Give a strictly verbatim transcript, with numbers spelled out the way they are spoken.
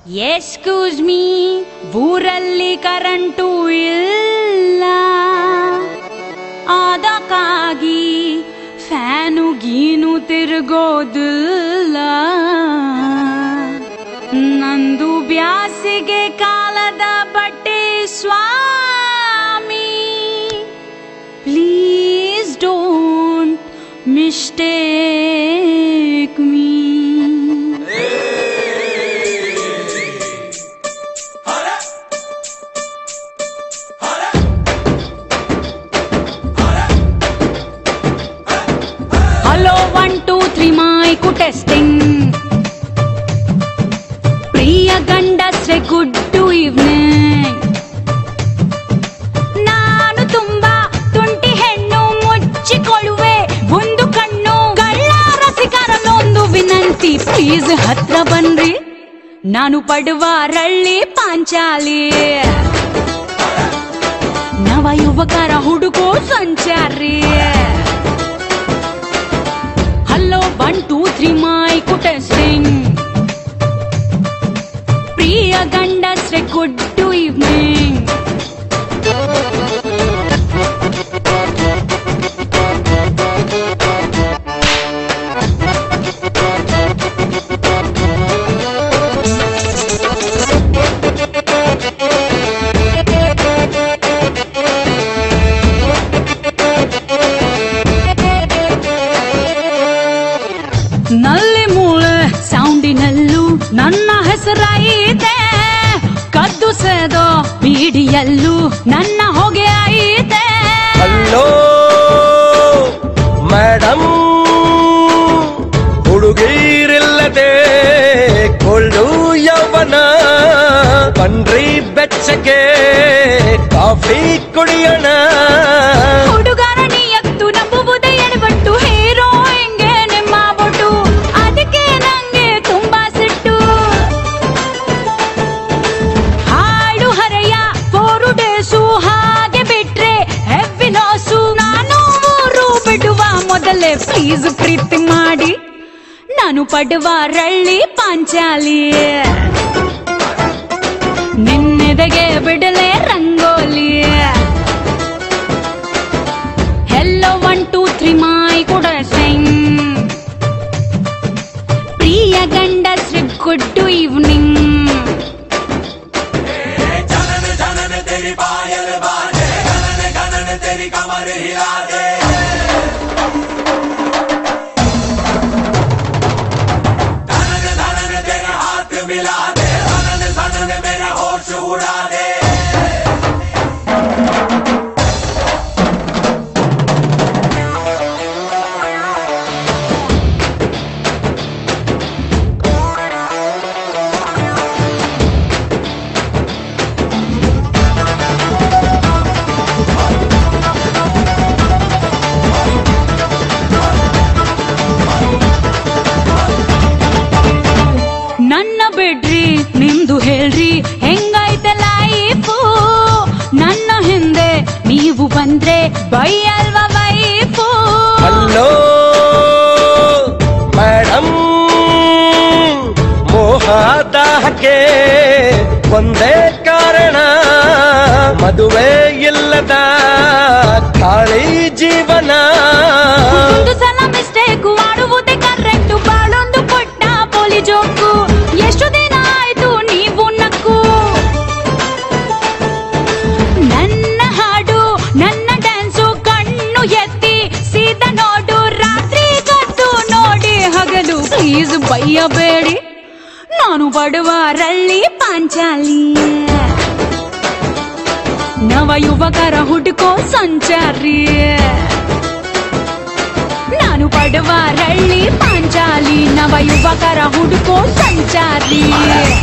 Excuse me, ಊರಲ್ಲಿ current ಇಲ್ಲ, ಅದಕ್ಕಾಗಿ ಫ್ಯಾನು ಗೀನು ತಿರುಗೋದಿಲ್ಲ. ನಂದು ಬ್ಯಾಸಿಗೆ ಕಾಲದ ಬಟ್ಟೆ ಸ್ವಾಮಿ, please don't mistake me. Hello, one, two, three, mic testing. ಪ್ರಿಯ ಗಂಡಸ್ರೆ ಗುಡ್ ಈವ್ನಿಂಗ್. ನಾನು ತುಂಬಾ ತುಂಟಿ ಹೆಣ್ಣು, ಮುಚ್ಚಿಕೊಳ್ಳುವೆ ಒಂದು ಕಣ್ಣು. ಕಳ್ಳ ರಸಿಕರಲ್ಲೊಂದು ವಿನಂತಿ, ಪ್ಲೀಸ್ ಹತ್ರ ಬನ್ರಿ. ನಾನು ಪಡುವ ರಳ್ಳಿ ಪಾಂಚಾಲಿ, ನವ ಯುವಕರ ಹುಡುಗೋ ಸಂಚಾರಿ. Hello one two three mic testing. ಪ್ರಿಯ ಗಂಡಸ್ರೆ ಗುಡ್ ಈವ್ನಿಂಗ್. ನಲ್ಲಿ ಮೂಳೆ ಸೌಂಡಿನಲ್ಲೂ ನನ್ನ ಹೆಸರಾಯಿತೆ, ಕದ್ದು ಸೇದೋ ಬೀಡಿಯಲ್ಲೂ ನನ್ನ ಹೊಗೆ ಐತೆ. ಹಲೋ ಮೇಡಮ್, ಹುಡುಗೀರಿಲ್ಲದೆ ಕೊಳ್ಳು ಯೌವನ, ಬನ್ರಿ ಬೆಚ್ಚಗೆ ಕಾಫಿ ಕುಡಿಯೋಣ. ಹುಡುಗರ ನಿಯತ್ತು ನಂಬುವುದೇ ಎಡವಟ್ಟು, ಹೀರೋ ಹೆಂಗೆ ನಿಮ್ಮ ಬೊಟ್ಟು, ಅದಕ್ಕೆ ನಂಗೆ ತುಂಬಾ ಸಿಟ್ಟು. ಹಾಡು ಹರೆಯ ಫೋರು ಡೇಸು, ಹಾಗೆ ಬಿಟ್ರೆ ಹೆವಿ ಲಾಸು. ನಾನು ಮೂರು ಬಿಡುವ ಮೊದಲೇ ಪ್ಲೀಸ್ ಪ್ರೀತಿ ಮಾಡಿ. ನಾನು ಪಡುವ ರಳ್ಳಿ ಪಾಂಚಾಲಿ, ನಿನ್ನೆದೆಗೆ ಬಿಡಲೆ rangoli. Hello one two three mic testing. ಪ್ರಿಯ ಗಂಡಸ್ರೆ ಗುಡ್ ಈವ್ನಿಂಗ್. ನನ್ನ ಬಿಡ್ರಿ, ನಿಮ್ದು ಹೇಳ್ರಿ ಹೆಂಗೈತೆ ಲೈಫು. ನನ್ನ ಹಿಂದೆ ನೀವು ಬಂದ್ರೆ ಬೈಯಲ್ವ ವೈಫು. ಹಲೋ ಮೇಡಮ್, ಮೋಹದಾಹಕ್ಕೆ ಒಂದೇ ಕಾರಣ, ಮದುವೆ ಇಲ್ಲದ ಖಾಲಿ ಜೀವನ. ಒಂದು ಸಲ ಮಿಸ್ಟೇಕು ಆಡುವುದೇ ಕರೆಕ್ಟು, ಬಾಳೊಂದು ಪುಟ್ಟ ಪೋಲಿ ಜೋಕು. ಎಷ್ಟು ದಿನ ಆಯ್ತು ನೀವು ನಕ್ಕು. ನನ್ನ ಹಾಡು ನನ್ನ ಡ್ಯಾನ್ಸು, ಕಣ್ಣು ಎತ್ತಿ ಸೀದಾ ನೋಡು. ರಾತ್ರಿ ಕದ್ದು ನೋಡಿ ಹಗಲು, ಪ್ಲೀಸ್ ಬೈಯಬೇಡಿ. ನಾನು ಪಡುವ ರಳ್ಳಿ ಪಾಂಚಾಲಿ, ನವ ಯುವಕರ ಹುಡುಕೋ ಸಂಚಾರಿ. ನಾನು ಪಡುವ ರಳ್ಳಿ ಪಾಂಚಾಲಿ, ನವ ಯುವಕರ ಹುಡುಕೋ ಸಂಚಾರಿ.